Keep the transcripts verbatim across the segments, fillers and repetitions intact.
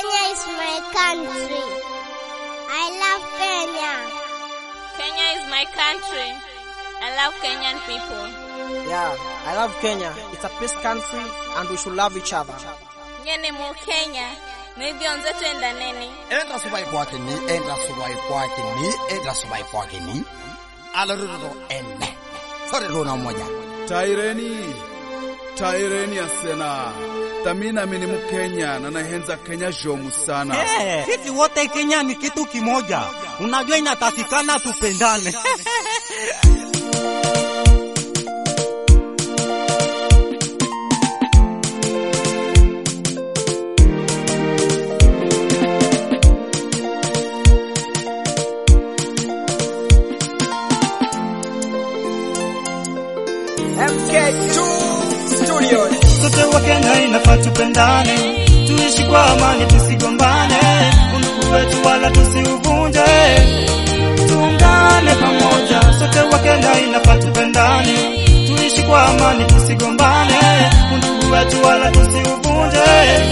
Kenya is my country. I love Kenya. Kenya is my country. I love Kenyan people. Yeah, I love Kenya. It's a peace country and we should love each other. Nyene mu Kenya. Nibionze tuenda neni. Enda subai kwake ni, enda subai kwake ni, enda subai kwake ni. Alarudo ene. Sore rona moja. Taireni. Taireni asena. Tamina mini mu Kenya na nahenza Kenya jomu sana. Hey, sisi wote Kenya ni kitu kimoja. Unajua inatakikana tupendane. M K two Studios. Sote wa Kenya inafaa tupendane, tuishi kwa amani tusigombane, undugu wetu wala tusiuvunje, tuungane pamoja. Sote wa Kenya inafaa tupendane, tuishi kwa amani tusigombane, undugu wetu wala tusiuvunje,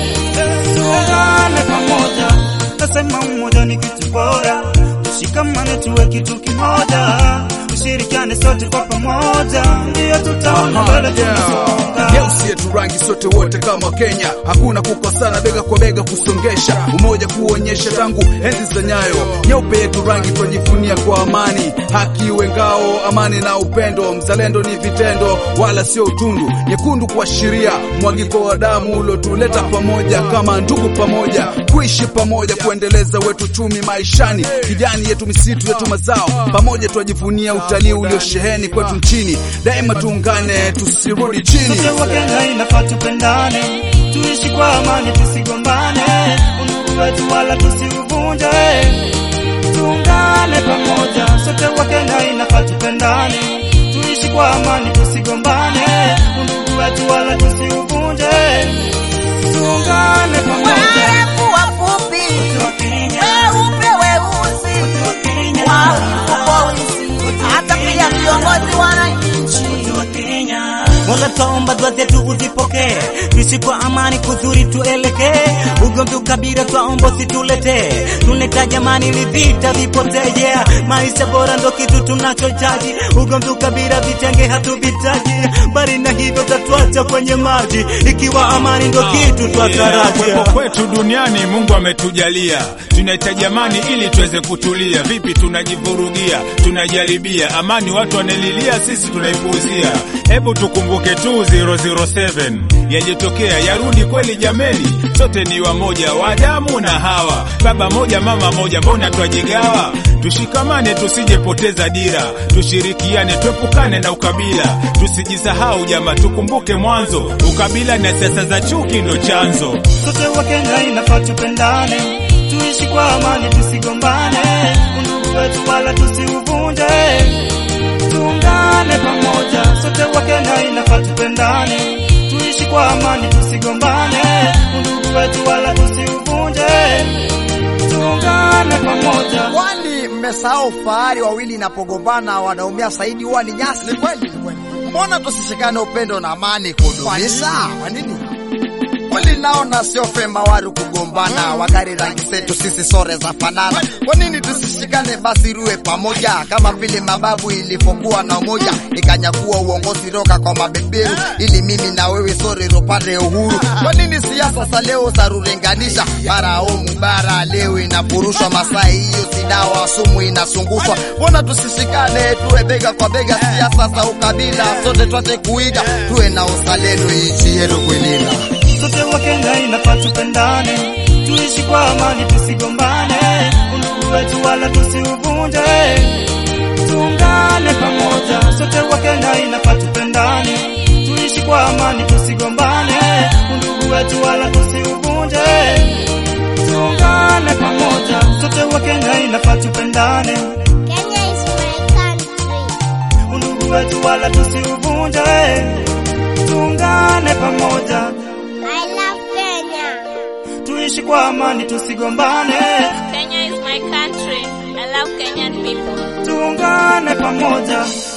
tuungane pamoja. Nasema umoja ni kitu bora, tushikamane tuwe kitu kimoja, tushirikiane sote kwa pamoja, ndio tutaona mbele tunasonga. Geusi yetu rangi sote wote kama Kenya, hakuna kukosana, bega kwa bega kusongesha, umoja kuonyesha tangu enzi za Nyayo. Nyeupe yetu rangi tujivunia kwa amani, haki iwe ngao, amani na upendo, mzalendo ni vitendo wala sio utundu. Nyekundu kuashiria mwagiko wa damu ulotuleta pamoja kama ndugu pamoja, kuishi pamoja kuendeleza wetu chumi maishani. Kijani yetu misitu yetu mazao, pamoja tujivunia utalii uliosheheni kwetu nchini. Daima tuungane tusirudi chini. Sote wa Kenya inafaa tupendane, tuishi kwa amani tusigombane, undugu wetu wala tusiuvunje, tuungane pamoja. Sote wa Kenya inafaa tupendane, tuishi kwa amani tusigombane, undugu wetu wala tusiuvunje, tuungane pamoja. Warefu wafupi, weupe weusi, walifu polisi, hata pia viongozi wananchi. Mola tuomba dua zetu uzipokee, tuishi kwa amani kuzuri tuelekee, ugomvi ukabila twaomba usituletee, tuneta jamani ili vita vipotee, yeah. Maisha bora ndo kitu tunachohitaji, ugomvi ukabila vitenge hatuvitaji, bali na hivyo tatuacha kwenye maji, ikiwa amani ndo kitu twatarajia. Kwa kwetu duniani Mungu ametujalia, tunahitaji amani ili tuweze kutulia. Vipi tunajivurugia, tunajaribia amani, watu wanelilia, sisi tunaipuuzia. Hebu tukumbuke tu zero zero seven yajitokea, yarudi kweli jameni. Sote ni wamoja wa damu na Hawa, baba moja mama moja, mbona twajigawa? Tushikamane tusijepoteza dira, tushirikiane tuepukane na ukabila, tusijisahau jamaa, tukumbuke mwanzo, ukabila na siasa za chuki ndo chanzo. Sote wa Kenya inafaa tupendane, tuishi kwa amani tusigombane, undugu wetu wala tusiuvunje, tuungane pamoja. Sote wa Kenya inafaa tupendane, tuishi kwa amani tusigombane, undugu wetu wala tusiuvunje, tuungane pamoja. Wani mmesahau fahari wawili inapogombana wanaumia zaidi huwa ni nyasi. Ni kweli, kweli. Mbona tusishikane upendo na amani kudumisha? Kwa nini? Kweli naona sio fema waru kugombana, wakari rangi zetu sisi sore za fanana. Kwa nini tusishikane basi ruwe pamoja, kama vile mababu ilipokuwa na umoja, ikanyakuwa uongozi roka kwa mabeberu, ili mimi na wewe sore ropande uhuru. Kwa nini siasa za leo za rurenganisha, bara omu bara leo inapurushwa, masai hiyo sidawa sumu inasungushwa. Mbona tusishikane tuwe bega kwa bega, siasa za ukabila sote tuache kuiga, tuwe na uzalendo nchi yetu kuilinda. Sote wa Kenya inafaa tupendane, tuishi kwa amani tusigombane, undugu wetu wala tusiuvunje, tuungane pamoja. Sote wa Kenya inafaa tupendane, tuishi kwa amani tusigombane, undugu wetu wala tusiuvunje, tuungane pamoja. Sote wa Kenya inafaa tupendane, Kenya is my country. undugu wetu wala tusiuvunje, tuungane pamoja. I love Kenya. Tuishi kwa amani tusigombane, Kenya is my country. I love Kenyan people. tuungane pamoja.